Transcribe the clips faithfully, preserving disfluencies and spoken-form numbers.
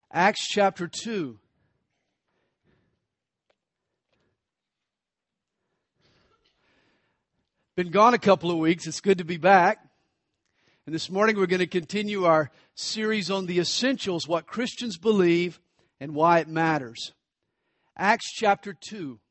Acts chapter two. Been gone a couple of weeks. It's good to be back. And this morning we're going to continue our series on the essentials, what Christians believe and why it matters. Acts chapter two.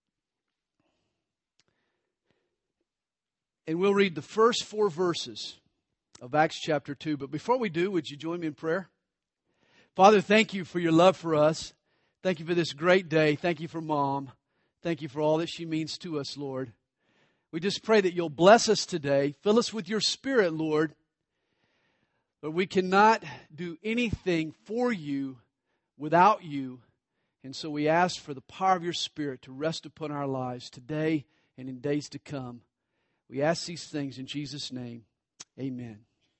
And we'll read the first four verses of Acts chapter two. But before we do, would you join me in prayer? Father, thank you for your love for us. Thank you for this great day. Thank you for Mom. Thank you for all that she means to us, Lord. We just pray that you'll bless us today. Fill us with your Spirit, Lord. But we cannot do anything for you without you. And so we ask for the power of your Spirit to rest upon our lives today and in days to come. We ask these things in Jesus' name. Amen.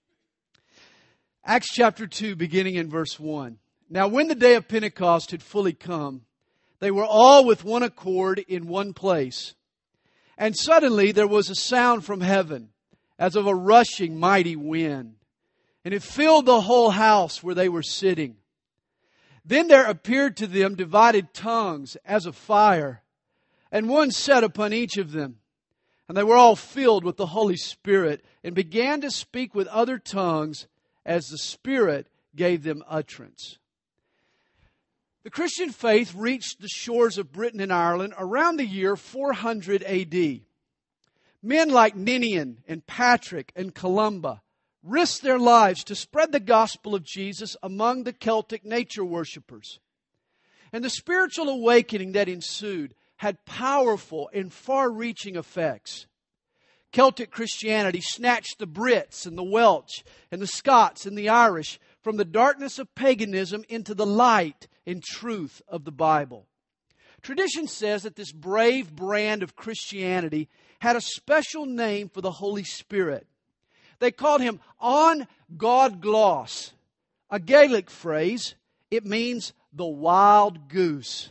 Acts chapter two, beginning in verse one. Now when the day of Pentecost had fully come, they were all with one accord in one place. And suddenly there was a sound from heaven, as of a rushing mighty wind. And it filled the whole house where they were sitting. Then there appeared to them divided tongues as of fire, and one sat upon each of them. And they were all filled with the Holy Spirit, and began to speak with other tongues as the Spirit gave them utterance. The Christian faith reached the shores of Britain and Ireland around the year four hundred A D. Men like Ninian and Patrick and Columba risked their lives to spread the gospel of Jesus among the Celtic nature worshippers. And the spiritual awakening that ensued had powerful and far-reaching effects. Celtic Christianity snatched the Brits and the Welsh and the Scots and the Irish from the darkness of paganism into the light and truth of the Bible. Tradition says that this brave brand of Christianity had a special name for the Holy Spirit. They called him On God Gloss, a Gaelic phrase. It means the wild goose.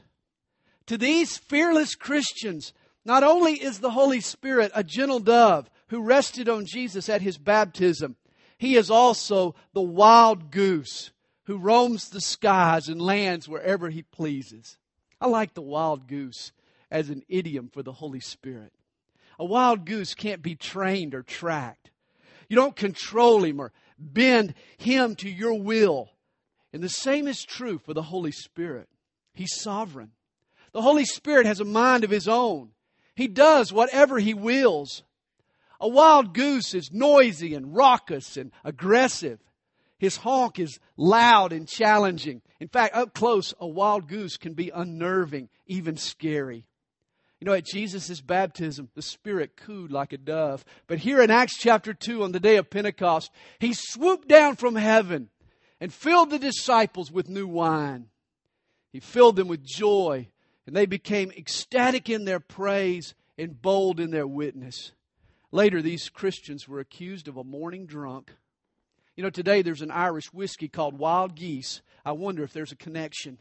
To these fearless Christians, not only is the Holy Spirit a gentle dove who rested on Jesus at His baptism, He is also the wild goose who roams the skies and lands wherever He pleases. I like the wild goose as an idiom for the Holy Spirit. A wild goose can't be trained or tracked. You don't control him or bend him to your will. And the same is true for the Holy Spirit. He's sovereign. The Holy Spirit has a mind of His own. He does whatever He wills. A wild goose is noisy and raucous and aggressive. His honk is loud and challenging. In fact, up close, a wild goose can be unnerving, even scary. You know, at Jesus' baptism, the Spirit cooed like a dove. But here in Acts chapter two, on the day of Pentecost, He swooped down from heaven and filled the disciples with new wine. He filled them with joy, and they became ecstatic in their praise and bold in their witness. Later, these Christians were accused of a morning drunk. You know, today there's an Irish whiskey called Wild Geese. I wonder if there's a connection.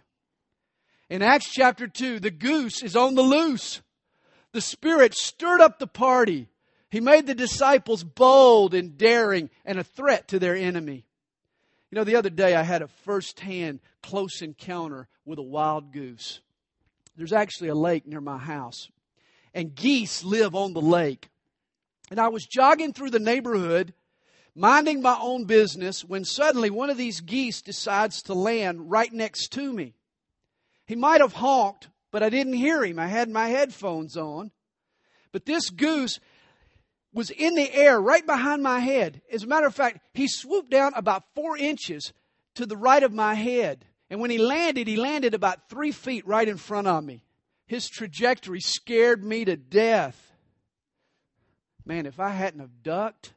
In Acts chapter two, the goose is on the loose. The Spirit stirred up the party. He made the disciples bold and daring and a threat to their enemy. You know, the other day I had a first-hand close encounter with a wild goose. There's actually a lake near my house, and geese live on the lake. And I was jogging through the neighborhood, minding my own business, when suddenly one of these geese decides to land right next to me. He might have honked, but I didn't hear him. I had my headphones on. But this goose was in the air right behind my head. As a matter of fact, he swooped down about four inches to the right of my head. And when he landed, he landed about three feet right in front of me. His trajectory scared me to death. Man, if I hadn't have ducked,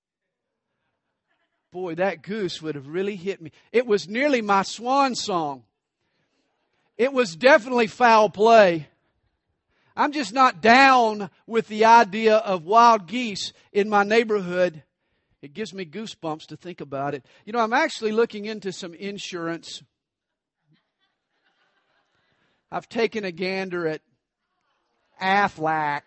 boy, that goose would have really hit me. It was nearly my swan song. It was definitely foul play. I'm just not down with the idea of wild geese in my neighborhood. It gives me goosebumps to think about it. You know, I'm actually looking into some insurance. I've taken a gander at Aflac.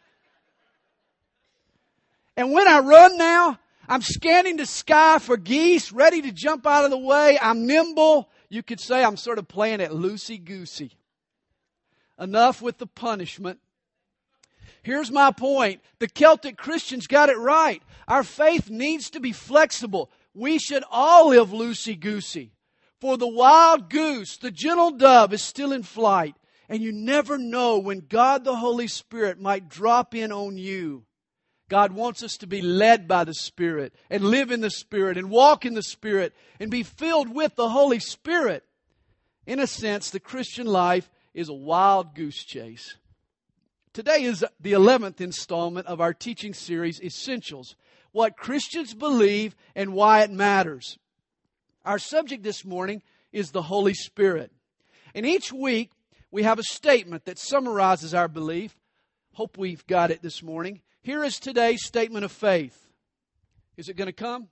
And when I run now, I'm scanning the sky for geese, ready to jump out of the way. I'm nimble. you could say I'm sort of playing it loosey-goosey. Enough with the punishment. Here's my point. The Celtic Christians got it right. Our faith needs to be flexible. We should all live loosey-goosey. For the wild goose, the gentle dove is still in flight. And you never know when God the Holy Spirit might drop in on you. God wants us to be led by the Spirit and live in the Spirit and walk in the Spirit and be filled with the Holy Spirit. In a sense, the Christian life is a wild goose chase. Today is the eleventh installment of our teaching series, Essentials, What Christians Believe and Why It Matters. Our subject this morning is the Holy Spirit. And each week we have a statement that summarizes our belief. Hope we've got it this morning. Here is today's statement of faith. Is it going to come?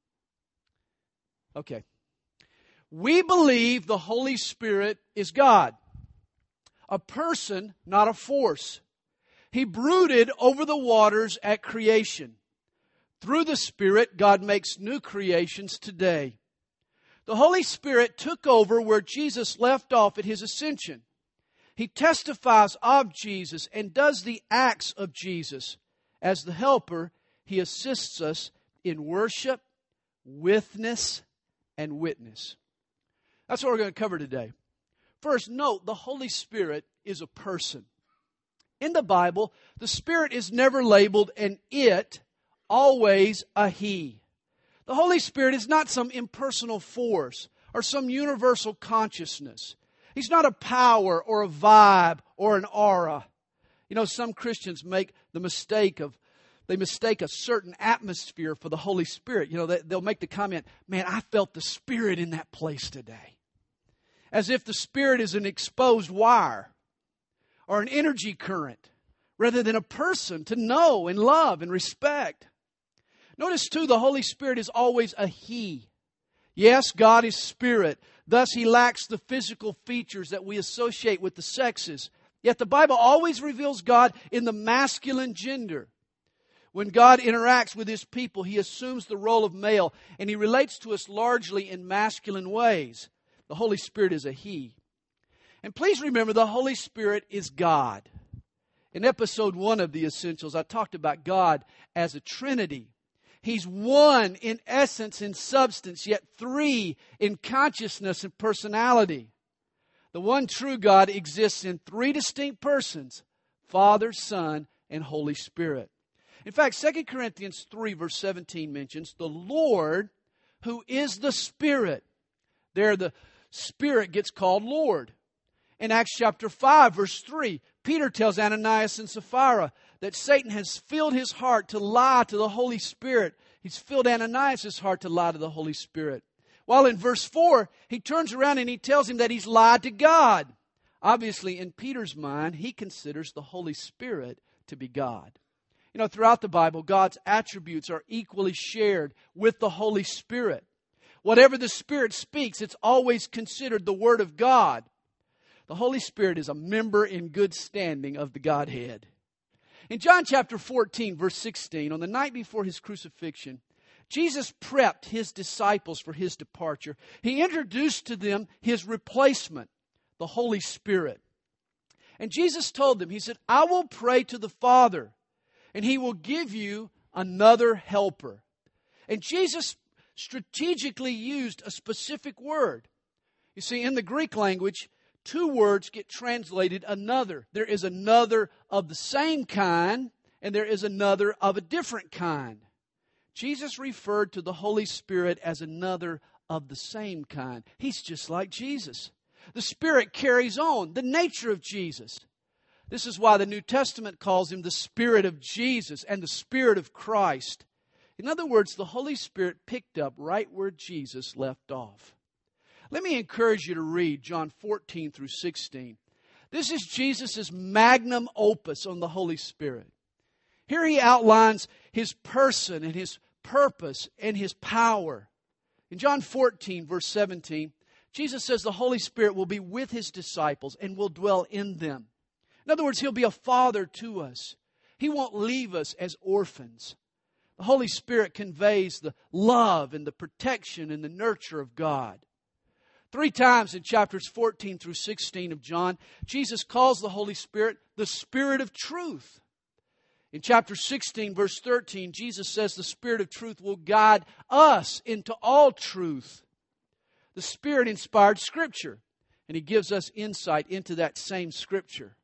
Okay. We believe the Holy Spirit is God. A person, not a force. He brooded over the waters at creation. Through the Spirit, God makes new creations today. The Holy Spirit took over where Jesus left off at His ascension. He testifies of Jesus and does the acts of Jesus. As the helper, He assists us in worship, witness, and witness. That's what we're going to cover today. First, note the Holy Spirit is a person. In the Bible, the Spirit is never labeled an it, always a He. The Holy Spirit is not some impersonal force or some universal consciousness. He's not a power or a vibe or an aura. You know, some Christians make the mistake of, they mistake a certain atmosphere for the Holy Spirit. You know, they, they'll make the comment, man, I felt the Spirit in that place today. As if the Spirit is an exposed wire or an energy current rather than a person to know and love and respect. Notice too, the Holy Spirit is always a He. Yes, God is Spirit. Thus, He lacks the physical features that we associate with the sexes. Yet the Bible always reveals God in the masculine gender. When God interacts with His people, He assumes the role of male, and He relates to us largely in masculine ways. The Holy Spirit is a He. And please remember, the Holy Spirit is God. In episode one of the Essentials, I talked about God as a Trinity. He's one in essence and substance, yet three in consciousness and personality. The one true God exists in three distinct persons, Father, Son, and Holy Spirit. In fact, Second Corinthians three verse seventeen mentions the Lord who is the Spirit. There the Spirit gets called Lord. In Acts chapter five verse three, Peter tells Ananias and Sapphira that Satan has filled his heart to lie to the Holy Spirit. He's filled Ananias' heart to lie to the Holy Spirit. While in verse four, he turns around and he tells him that he's lied to God. Obviously, in Peter's mind, he considers the Holy Spirit to be God. You know, throughout the Bible, God's attributes are equally shared with the Holy Spirit. Whatever the Spirit speaks, it's always considered the Word of God. The Holy Spirit is a member in good standing of the Godhead. In John chapter fourteen, verse sixteen, on the night before His crucifixion, Jesus prepped His disciples for His departure. He introduced to them His replacement, the Holy Spirit. And Jesus told them, He said, I will pray to the Father, and He will give you another helper. And Jesus strategically used a specific word. You see, in the Greek language, two words get translated another. There is another of the same kind, and there is another of a different kind. Jesus referred to the Holy Spirit as another of the same kind. He's just like Jesus. The Spirit carries on the nature of Jesus. This is why the New Testament calls Him the Spirit of Jesus and the Spirit of Christ. In other words, the Holy Spirit picked up right where Jesus left off. Let me encourage you to read John fourteen through sixteen. This is Jesus' magnum opus on the Holy Spirit. Here He outlines His person and His purpose and His power. In John fourteen, verse seventeen, Jesus says the Holy Spirit will be with His disciples and will dwell in them. In other words, He'll be a father to us. He won't leave us as orphans. The Holy Spirit conveys the love and the protection and the nurture of God. Three times in chapters fourteen through sixteen of John, Jesus calls the Holy Spirit the Spirit of truth. In chapter sixteen, verse thirteen, Jesus says the Spirit of truth will guide us into all truth. The Spirit inspired Scripture, and He gives us insight into that same Scripture.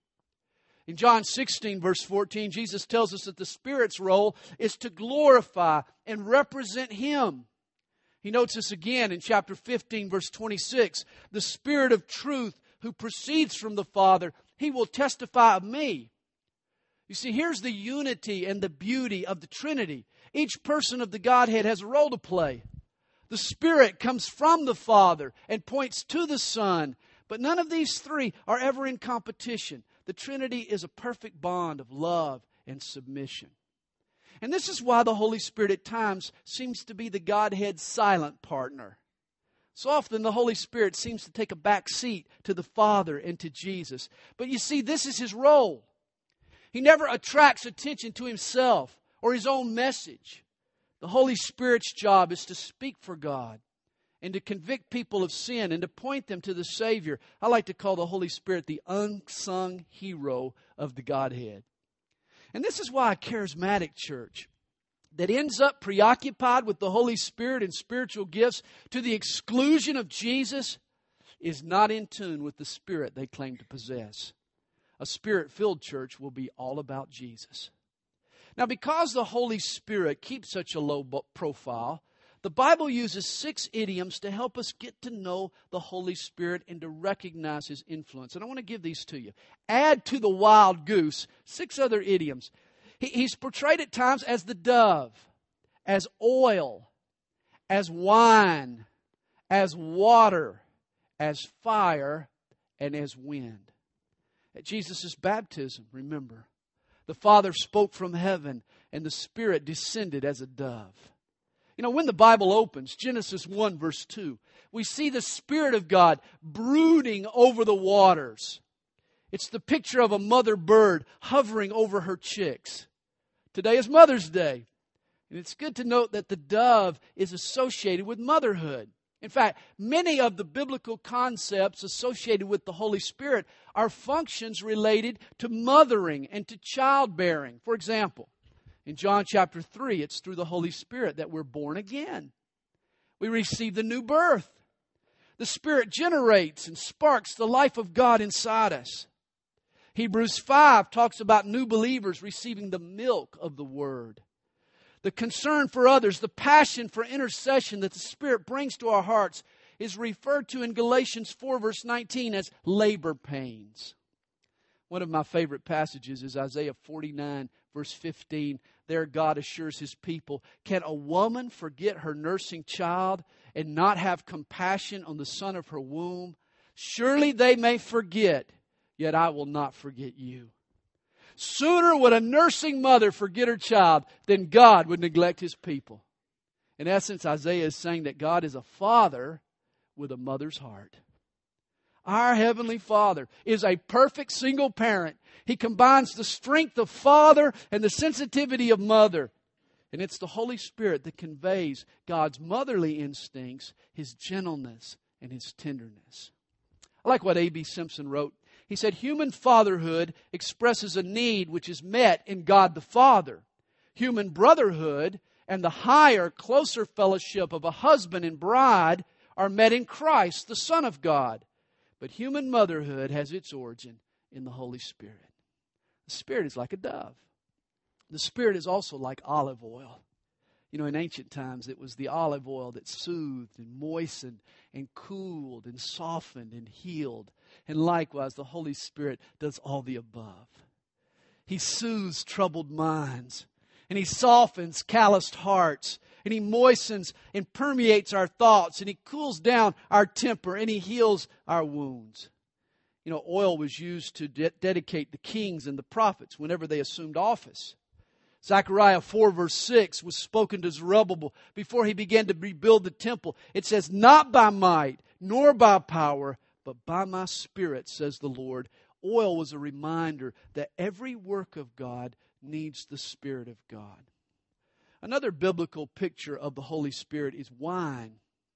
In John sixteen, verse fourteen, Jesus tells us that the Spirit's role is to glorify and represent Him. He notes this again in chapter fifteen, verse twenty-six. The Spirit of truth who proceeds from the Father, He will testify of me. You see, here's the unity and the beauty of the Trinity. Each person of the Godhead has a role to play. The Spirit comes from the Father and points to the Son. But none of these three are ever in competition. The Trinity is a perfect bond of love and submission. And this is why the Holy Spirit at times seems to be the Godhead's silent partner. So often the Holy Spirit seems to take a back seat to the Father and to Jesus. But you see, this is His role. He never attracts attention to Himself or His own message. The Holy Spirit's job is to speak for God and to convict people of sin and to point them to the Savior. I like to call the Holy Spirit the unsung hero of the Godhead. And this is why a charismatic church that ends up preoccupied with the Holy Spirit and spiritual gifts to the exclusion of Jesus is not in tune with the Spirit they claim to possess. A Spirit-filled church will be all about Jesus. Now, because the Holy Spirit keeps such a low profile, the Bible uses six idioms to help us get to know the Holy Spirit and to recognize His influence. And I want to give these to you. Add to the wild goose six other idioms. He, he's portrayed at times as the dove, as oil, as wine, as water, as fire, and as wind. At Jesus' baptism, remember, the Father spoke from heaven and the Spirit descended as a dove. You know, when the Bible opens, Genesis one, verse two, we see the Spirit of God brooding over the waters. It's the picture of a mother bird hovering over her chicks. Today is Mother's Day. And it's good to note that the dove is associated with motherhood. In fact, many of the biblical concepts associated with the Holy Spirit are functions related to mothering and to childbearing. For example, in John chapter three, it's through the Holy Spirit that we're born again. We receive the new birth. The Spirit generates and sparks the life of God inside us. Hebrews five talks about new believers receiving the milk of the Word. The concern for others, the passion for intercession that the Spirit brings to our hearts is referred to in Galatians four, verse nineteen as labor pains. One of my favorite passages is Isaiah forty-nine, verse fifteen. There God assures His people, can a woman forget her nursing child and not have compassion on the son of her womb? Surely they may forget, yet I will not forget you. Sooner would a nursing mother forget her child than God would neglect His people. In essence, Isaiah is saying that God is a father with a mother's heart. Our Heavenly Father is a perfect single parent. He combines the strength of father and the sensitivity of mother. And it's the Holy Spirit that conveys God's motherly instincts, His gentleness, and His tenderness. I like what A B Simpson wrote. He said, human fatherhood expresses a need which is met in God the Father. Human brotherhood and the higher, closer fellowship of a husband and bride are met in Christ, the Son of God. But human motherhood has its origin in the Holy Spirit. The Spirit is like a dove. The Spirit is also like olive oil. You know, in ancient times, it was the olive oil that soothed and moistened and cooled and softened and healed. And likewise, the Holy Spirit does all the above. He soothes troubled minds, and He softens calloused hearts, and He moistens and permeates our thoughts, and He cools down our temper, and He heals our wounds. You know, oil was used to de- dedicate the kings and the prophets whenever they assumed office. Zechariah four verse six was spoken to Zerubbabel before he began to rebuild the temple. It says, not by might, nor by power, but by my Spirit, says the Lord. Oil was a reminder that every work of God needs the Spirit of God. Another biblical picture of the Holy Spirit is wine.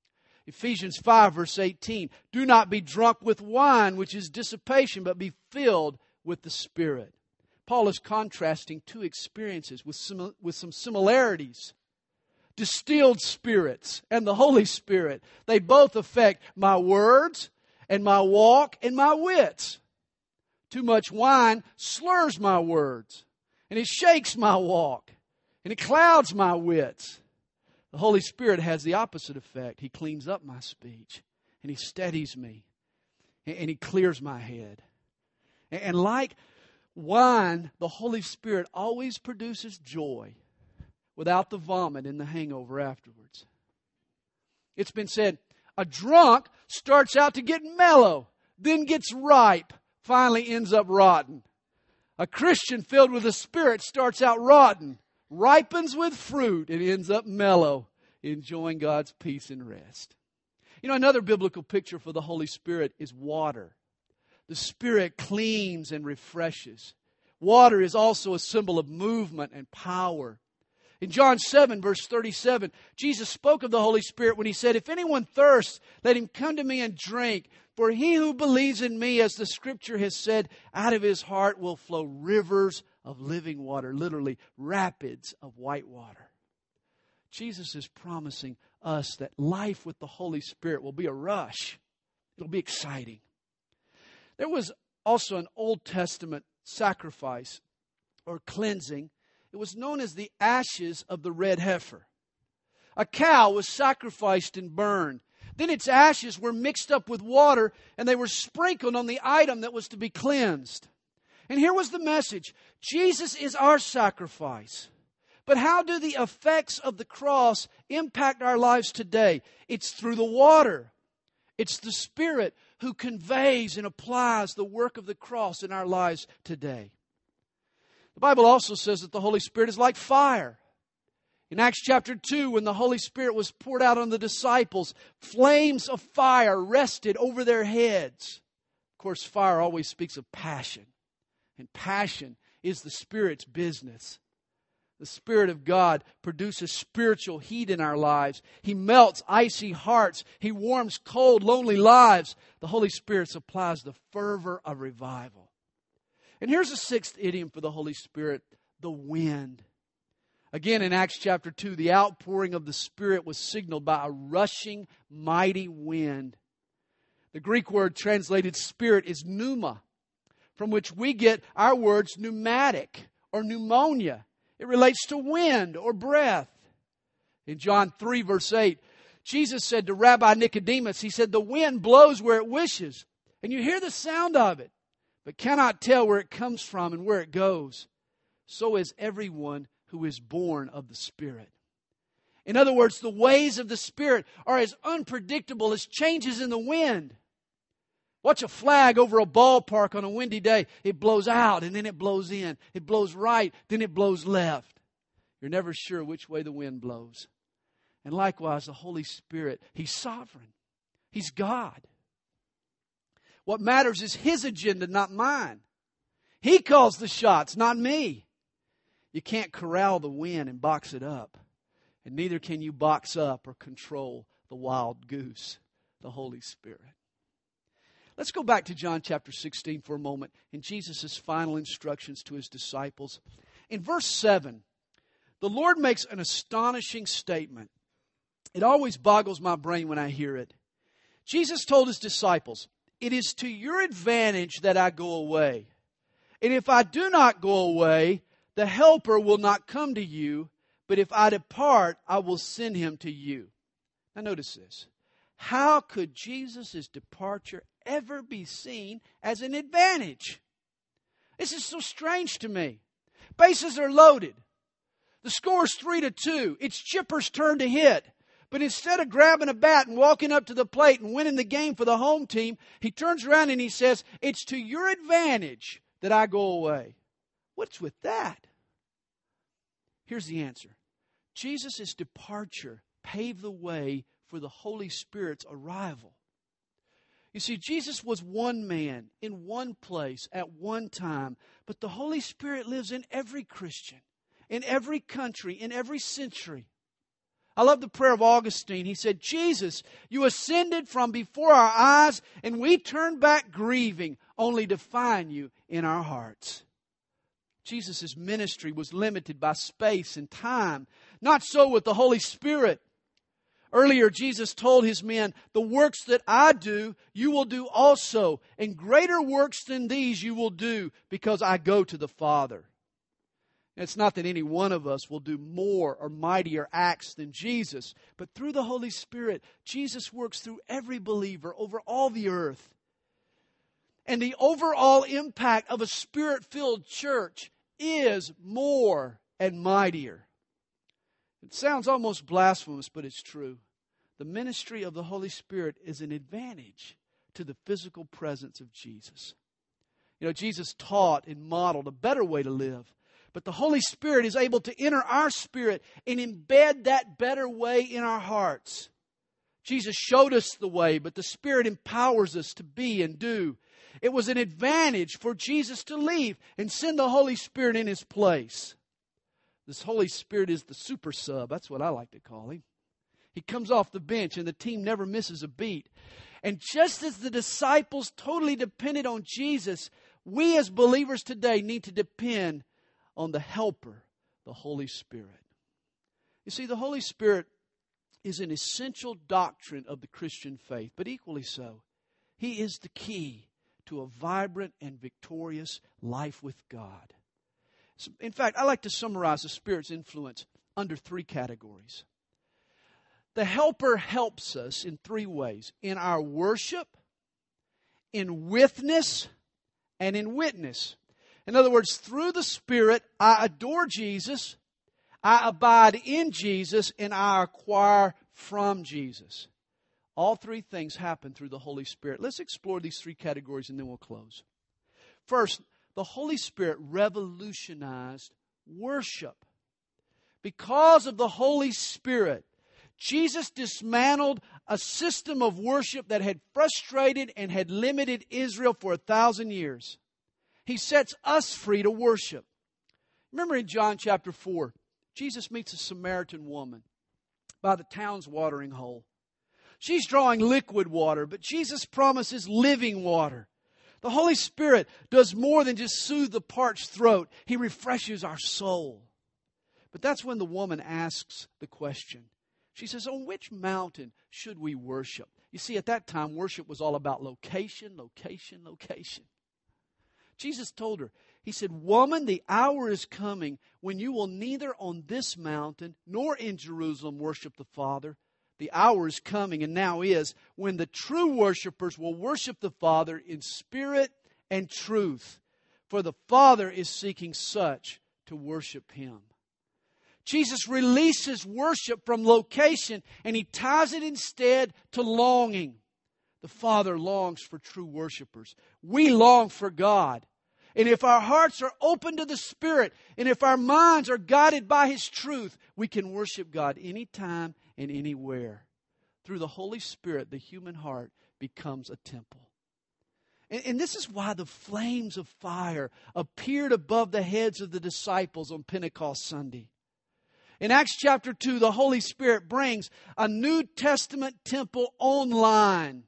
Ephesians five verse eighteen, do not be drunk with wine, which is dissipation, but be filled with the Spirit. Paul is contrasting two experiences with some, with some similarities. Distilled spirits and the Holy Spirit. They both affect my words and my walk and my wits. Too much wine slurs my words, and it shakes my walk, and it clouds my wits. The Holy Spirit has the opposite effect. He cleans up my speech, and He steadies me, and He clears my head. And like wine, the Holy Spirit always produces joy without the vomit and the hangover afterwards. It's been said, a drunk starts out to get mellow, then gets ripe, finally ends up rotten. A Christian filled with the Spirit starts out rotten, ripens with fruit, and ends up mellow, enjoying God's peace and rest. You know, another biblical picture for the Holy Spirit is water. The Spirit cleans and refreshes. Water is also a symbol of movement and power. In John seven, verse thirty-seven, Jesus spoke of the Holy Spirit when He said, if anyone thirsts, let him come to me and drink. For he who believes in me, as the Scripture has said, out of his heart will flow rivers of living water. Literally, rapids of white water. Jesus is promising us that life with the Holy Spirit will be a rush. It'll be exciting. There was also an Old Testament sacrifice or cleansing. It was known as the ashes of the red heifer. A cow was sacrificed and burned. Then its ashes were mixed up with water and they were sprinkled on the item that was to be cleansed. And here was the message. Jesus is our sacrifice. But how do the effects of the cross impact our lives today? It's through the water. It's the Spirit who conveys and applies the work of the cross in our lives today. The Bible also says that the Holy Spirit is like fire. In Acts chapter two, when the Holy Spirit was poured out on the disciples, flames of fire rested over their heads. Of course, fire always speaks of passion. And passion is the Spirit's business. The Spirit of God produces spiritual heat in our lives. He melts icy hearts. He warms cold, lonely lives. The Holy Spirit supplies the fervor of revival. And here's a sixth idiom for the Holy Spirit, the wind. Again, in Acts chapter two, the outpouring of the Spirit was signaled by a rushing, mighty wind. The Greek word translated Spirit is pneuma, from which we get our words pneumatic or pneumonia. It relates to wind or breath. In John three, verse eight, Jesus said to Rabbi Nicodemus, He said, the wind blows where it wishes, and you hear the sound of it, but cannot tell where it comes from and where it goes. So is everyone who is born of the Spirit. In other words, the ways of the Spirit are as unpredictable as changes in the wind. Watch a flag over a ballpark on a windy day. It blows out and then it blows in. It blows right, then it blows left. You're never sure which way the wind blows. And likewise, the Holy Spirit, He's sovereign. He's God. What matters is His agenda, not mine. He calls the shots, not me. You can't corral the wind and box it up. And neither can you box up or control the wild goose, the Holy Spirit. Let's go back to John chapter sixteen for a moment in Jesus' final instructions to His disciples. In verse seven, the Lord makes an astonishing statement. It always boggles my brain when I hear it. Jesus told His disciples, it is to your advantage that I go away. And if I do not go away, the Helper will not come to you, but if I depart, I will send Him to you. Now notice this. How could Jesus' departure ever be seen as an advantage? This is so strange to me. Bases are loaded. The score's three to two. It's Chipper's turn to hit. But instead of grabbing a bat and walking up to the plate and winning the game for the home team, he turns around and he says, it's to your advantage that I go away. What's with that? Here's the answer. Jesus' departure paved the way for the Holy Spirit's arrival. You see, Jesus was one man in one place at one time, but the Holy Spirit lives in every Christian, in every country, in every century. I love the prayer of Augustine. He said, Jesus, you ascended from before our eyes, and we turn back grieving, only to find you in our hearts. Jesus' ministry was limited by space and time. Not so with the Holy Spirit. Earlier, Jesus told His men, the works that I do, you will do also, and greater works than these you will do, because I go to the Father. It's not that any one of us will do more or mightier acts than Jesus, but through the Holy Spirit, Jesus works through every believer over all the earth. And the overall impact of a Spirit-filled church is more and mightier. It sounds almost blasphemous, but it's true. The ministry of the Holy Spirit is an advantage to the physical presence of Jesus. You know, Jesus taught and modeled a better way to live. But the Holy Spirit is able to enter our spirit and embed that better way in our hearts. Jesus showed us the way, but the Spirit empowers us to be and do. It was an advantage for Jesus to leave and send the Holy Spirit in His place. This Holy Spirit is the super sub. That's what I like to call Him. He comes off the bench and the team never misses a beat. And just as the disciples totally depended on Jesus, we as believers today need to depend on the Helper, the Holy Spirit. You see, the Holy Spirit is an essential doctrine of the Christian faith, but equally so, He is the key to a vibrant and victorious life with God. In fact, I like to summarize the Spirit's influence under three categories. The Helper helps us in three ways: in our worship, in witness, and in witness. In other words, through the Spirit, I adore Jesus, I abide in Jesus, and I acquire from Jesus. All three things happen through the Holy Spirit. Let's explore these three categories and then we'll close. First, the Holy Spirit revolutionized worship. Because of the Holy Spirit, Jesus dismantled a system of worship that had frustrated and had limited Israel for a thousand years. He sets us free to worship. Remember in John chapter four, Jesus meets a Samaritan woman by the town's watering hole. She's drawing liquid water, but Jesus promises living water. The Holy Spirit does more than just soothe the parched throat. He refreshes our soul. But that's when the woman asks the question. She says, on which mountain should we worship? You see, at that time, worship was all about location, location, location. Jesus told her, He said, woman, the hour is coming when you will neither on this mountain nor in Jerusalem worship the Father. The hour is coming, and now is, when the true worshipers will worship the Father in spirit and truth. For the Father is seeking such to worship Him. Jesus releases worship from location, and He ties it instead to longing. The Father longs for true worshipers. We long for God. And if our hearts are open to the Spirit, and if our minds are guided by His truth, we can worship God anytime and anywhere. Through the Holy Spirit, the human heart becomes a temple. And, and this is why the flames of fire appeared above the heads of the disciples on Pentecost Sunday. In Acts chapter two, the Holy Spirit brings a New Testament temple online.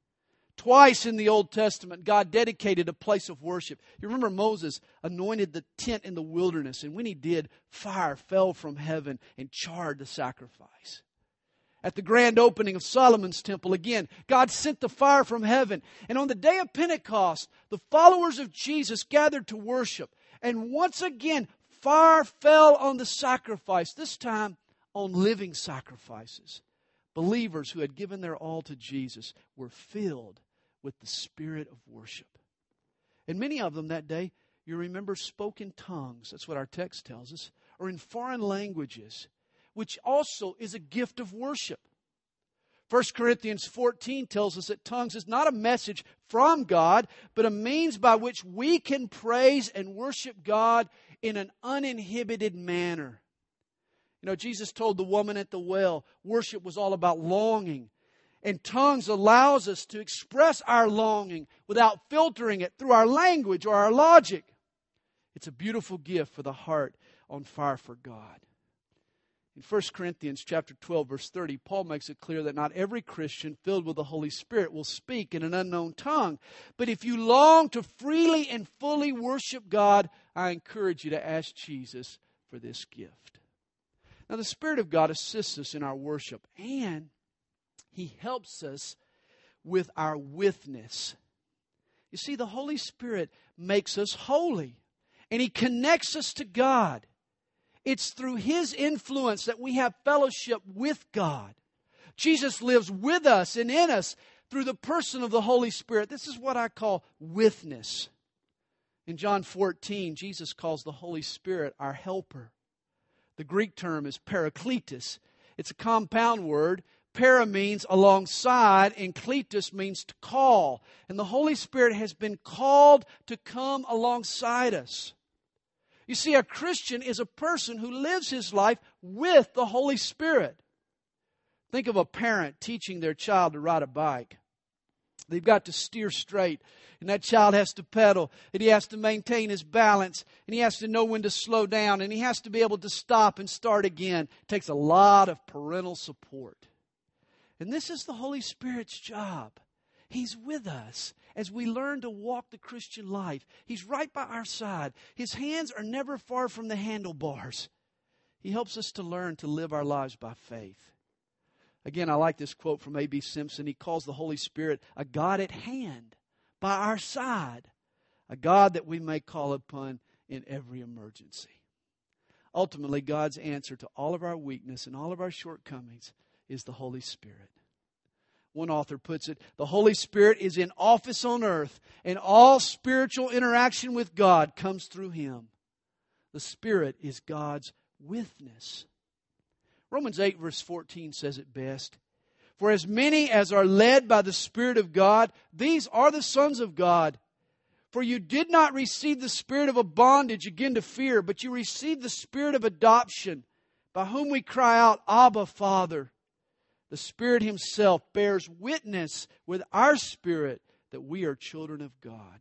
Twice in the Old Testament, God dedicated a place of worship. You remember Moses anointed the tent in the wilderness, and when he did, fire fell from heaven and charred the sacrifice. At the grand opening of Solomon's temple, again, God sent the fire from heaven. And on the day of Pentecost, the followers of Jesus gathered to worship. And once again, fire fell on the sacrifice, this time on living sacrifices. Believers who had given their all to Jesus were filled with the spirit of worship. And many of them that day, you remember, spoke in tongues. That's what our text tells us. Or in foreign languages, which also is a gift of worship. First Corinthians fourteen tells us that tongues is not a message from God, but a means by which we can praise and worship God in an uninhibited manner. You know, Jesus told the woman at the well, worship was all about longing. And tongues allows us to express our longing without filtering it through our language or our logic. It's a beautiful gift for the heart on fire for God. In First Corinthians chapter twelve, verse thirty, Paul makes it clear that not every Christian filled with the Holy Spirit will speak in an unknown tongue. But if you long to freely and fully worship God, I encourage you to ask Jesus for this gift. Now, the Spirit of God assists us in our worship, and He helps us with our witness. You see, the Holy Spirit makes us holy, and He connects us to God. It's through His influence that we have fellowship with God. Jesus lives with us and in us through the person of the Holy Spirit. This is what I call witness. In John fourteen, Jesus calls the Holy Spirit our helper. The Greek term is parakletos. It's a compound word. Para means alongside, and kletos means to call. And the Holy Spirit has been called to come alongside us. You see, a Christian is a person who lives his life with the Holy Spirit. Think of a parent teaching their child to ride a bike. They've got to steer straight, and that child has to pedal, and he has to maintain his balance, and he has to know when to slow down, and he has to be able to stop and start again. It takes a lot of parental support. And this is the Holy Spirit's job. He's with us as we learn to walk the Christian life. He's right by our side. His hands are never far from the handlebars. He helps us to learn to live our lives by faith. Again, I like this quote from A B Simpson. He calls the Holy Spirit a God at hand, by our side, a God that we may call upon in every emergency. Ultimately, God's answer to all of our weakness and all of our shortcomings is the Holy Spirit. One author puts it, the Holy Spirit is in office on earth, and all spiritual interaction with God comes through Him. The Spirit is God's witness. Romans eight verse fourteen says it best. For as many as are led by the Spirit of God, these are the sons of God. For you did not receive the spirit of a bondage again to fear, but you received the Spirit of adoption, by whom we cry out, Abba, Father. The Spirit Himself bears witness with our spirit that we are children of God.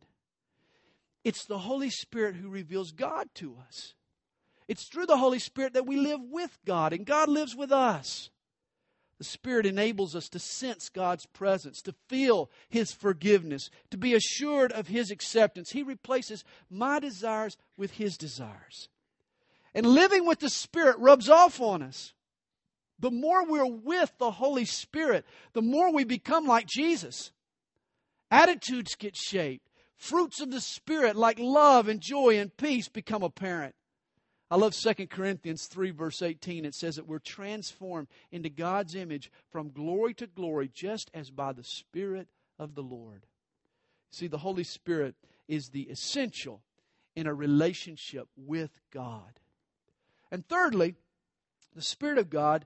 It's the Holy Spirit who reveals God to us. It's through the Holy Spirit that we live with God, and God lives with us. The Spirit enables us to sense God's presence, to feel His forgiveness, to be assured of His acceptance. He replaces my desires with His desires. And living with the Spirit rubs off on us. The more we're with the Holy Spirit, the more we become like Jesus. Attitudes get shaped. Fruits of the Spirit like love and joy and peace become apparent. I love Second Corinthians three verse eighteen. It says that we're transformed into God's image from glory to glory, just as by the Spirit of the Lord. See, the Holy Spirit is the essential in a relationship with God. And thirdly, the Spirit of God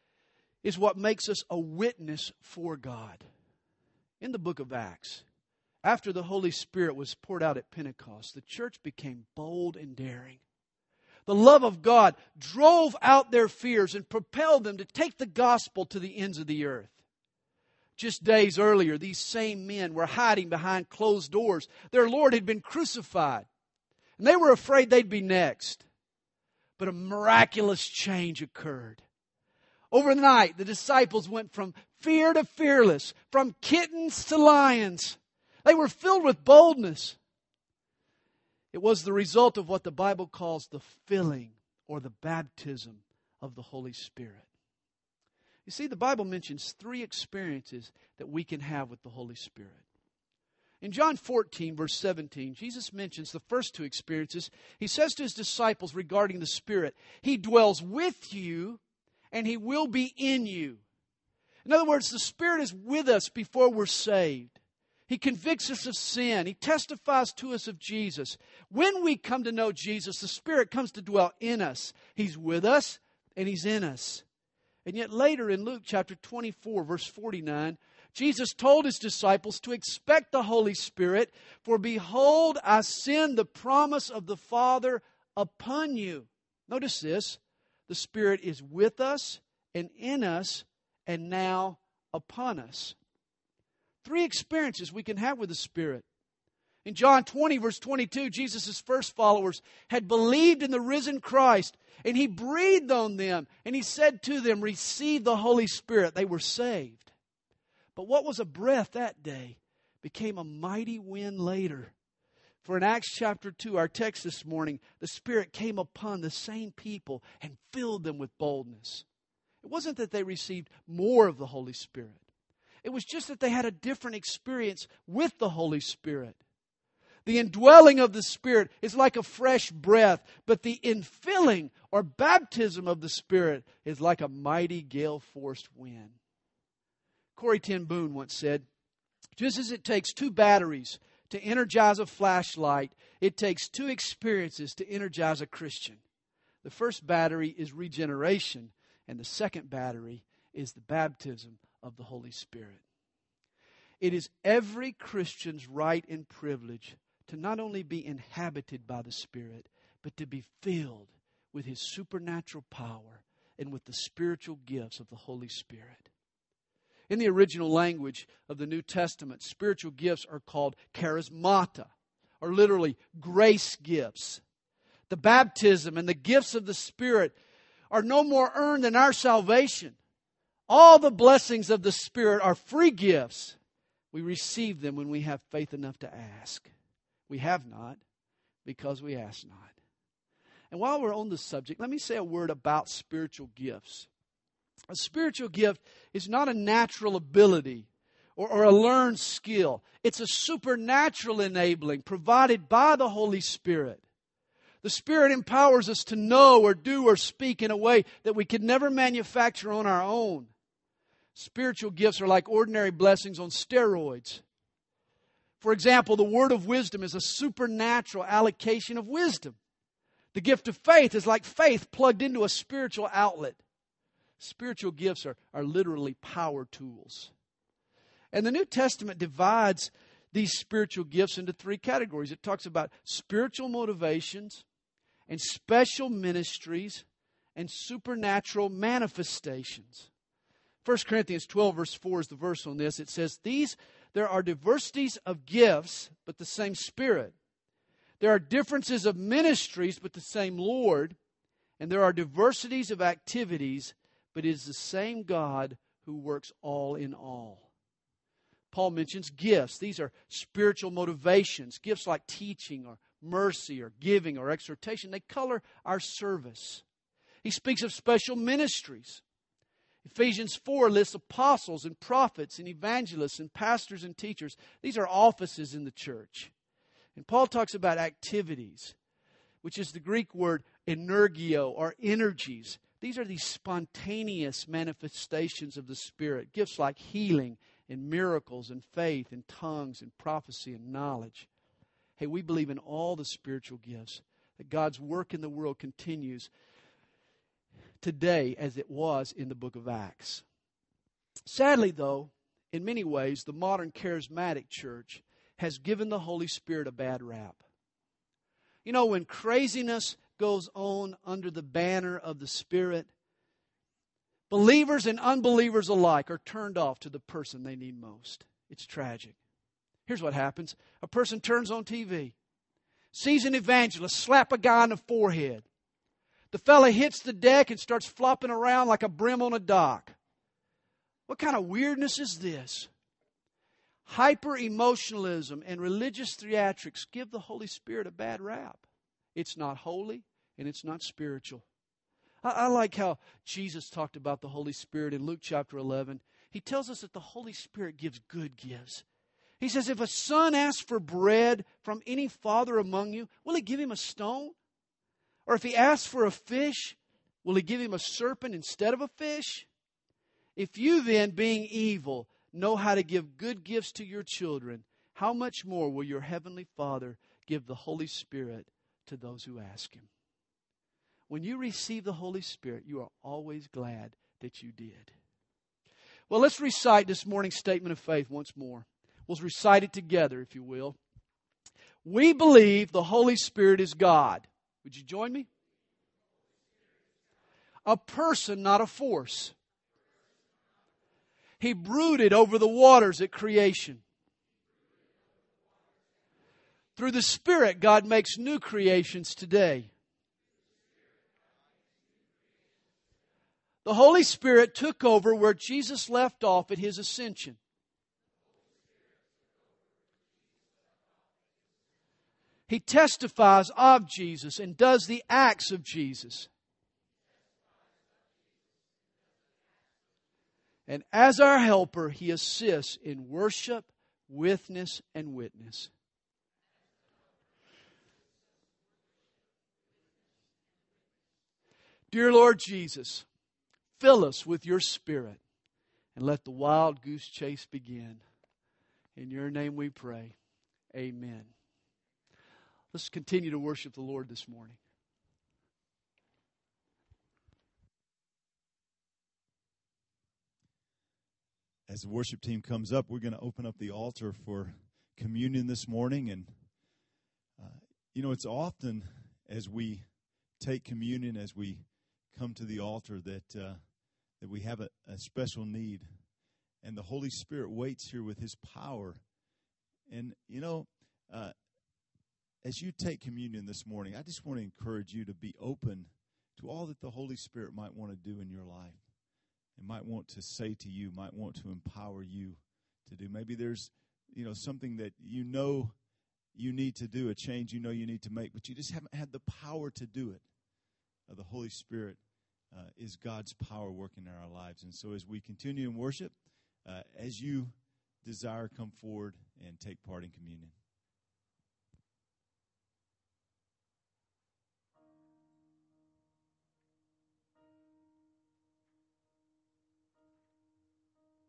is what makes us a witness for God. In the book of Acts, after the Holy Spirit was poured out at Pentecost, the church became bold and daring. The love of God drove out their fears and propelled them to take the gospel to the ends of the earth. Just days earlier, these same men were hiding behind closed doors. Their Lord had been crucified, and they were afraid they'd be next. But a miraculous change occurred. Overnight, the disciples went from fear to fearless, from kittens to lions. They were filled with boldness. It was the result of what the Bible calls the filling or the baptism of the Holy Spirit. You see, the Bible mentions three experiences that we can have with the Holy Spirit. In John fourteen, verse seventeen, Jesus mentions the first two experiences. He says to His disciples regarding the Spirit, He dwells with you and He will be in you. In other words, the Spirit is with us before we're saved. He convicts us of sin. He testifies to us of Jesus. When we come to know Jesus, the Spirit comes to dwell in us. He's with us and He's in us. And yet later in Luke chapter twenty-four, verse forty-nine, Jesus told His disciples to expect the Holy Spirit, for behold, I send the promise of the Father upon you. Notice this. The Spirit is with us and in us and now upon us. Three experiences we can have with the Spirit. In John twenty, verse twenty-two, Jesus' first followers had believed in the risen Christ, and He breathed on them, and He said to them, receive the Holy Spirit. They were saved. But what was a breath that day became a mighty wind later. For in Acts chapter two, our text this morning, the Spirit came upon the same people and filled them with boldness. It wasn't that they received more of the Holy Spirit. It was just that they had a different experience with the Holy Spirit. The indwelling of the Spirit is like a fresh breath, but the infilling or baptism of the Spirit is like a mighty gale-forced wind. Corrie ten Boom once said, just as it takes two batteries to energize a flashlight, it takes two experiences to energize a Christian. The first battery is regeneration, and the second battery is the baptism of the Holy Spirit. It is every Christian's right and privilege to not only be inhabited by the Spirit, but to be filled with His supernatural power and with the spiritual gifts of the Holy Spirit. In the original language of the New Testament, spiritual gifts are called charismata, or literally grace gifts. The baptism and the gifts of the Spirit are no more earned than our salvation. All the blessings of the Spirit are free gifts. We receive them when we have faith enough to ask. We have not because we ask not. And while we're on the subject, let me say a word about spiritual gifts. A spiritual gift is not a natural ability or, or a learned skill. It's a supernatural enabling provided by the Holy Spirit. The Spirit empowers us to know or do or speak in a way that we could never manufacture on our own. Spiritual gifts are like ordinary blessings on steroids. For example, the word of wisdom is a supernatural allocation of wisdom. The gift of faith is like faith plugged into a spiritual outlet. Spiritual gifts are, are literally power tools. And the New Testament divides these spiritual gifts into three categories. It talks about spiritual motivations and special ministries and supernatural manifestations. First Corinthians twelve verse four is the verse on this. It says, These there are diversities of gifts, but the same Spirit. There are differences of ministries, but the same Lord. And there are diversities of activities, but it is the same God who works all in all. Paul mentions gifts. These are spiritual motivations. Gifts like teaching or mercy or giving or exhortation. They color our service. He speaks of special ministries. Ephesians four lists apostles and prophets and evangelists and pastors and teachers. These are offices in the church. And Paul talks about activities, which is the Greek word energio or energies. These are these spontaneous manifestations of the Spirit. Gifts like healing and miracles and faith and tongues and prophecy and knowledge. Hey, we believe in all the spiritual gifts. That God's work in the world continues today as it was in the book of Acts. Sadly, though, in many ways, the modern charismatic church has given the Holy Spirit a bad rap. You know, when craziness goes on under the banner of the Spirit, believers and unbelievers alike are turned off to the person they need most. It's tragic. Here's what happens. A person turns on T V, sees an evangelist slap a guy on the forehead. The fella hits the deck and starts flopping around like a brim on a dock. What kind of weirdness is this? Hyper-emotionalism and religious theatrics give the Holy Spirit a bad rap. It's not holy and it's not spiritual. I, I like how Jesus talked about the Holy Spirit in Luke chapter eleven. He tells us that the Holy Spirit gives good gifts. He says, if a son asks for bread from any father among you, will he give him a stone? Or if he asks for a fish, will he give him a serpent instead of a fish? If you then, being evil, know how to give good gifts to your children, how much more will your heavenly Father give the Holy Spirit to those who ask Him? When you receive the Holy Spirit, you are always glad that you did. Well, let's recite this morning's statement of faith once more. We'll recite it together, if you will. We believe the Holy Spirit is God. Would you join me? A person, not a force. He brooded over the waters at creation. Through the Spirit, God makes new creations today. The Holy Spirit took over where Jesus left off at His ascension. He testifies of Jesus and does the acts of Jesus. And as our helper, He assists in worship, witness, and witness. Dear Lord Jesus, fill us with Your Spirit and let the wild goose chase begin. In Your name we pray. Amen. Let's continue to worship the Lord this morning. As the worship team comes up, we're going to open up the altar for communion this morning. And, uh, you know, it's often as we take communion, as we come to the altar, that uh, that we have a, a special need. And the Holy Spirit waits here with His power. And, you know, uh, as you take communion this morning, I just want to encourage you to be open to all that the Holy Spirit might want to do in your life. And might want to say to you, might want to empower you to do. Maybe there's, you know, something that you know you need to do, a change you know you need to make, but you just haven't had the power to do it. Uh, the Holy Spirit uh, is God's power working in our lives. And so as we continue in worship, uh, as you desire, come forward and take part in communion.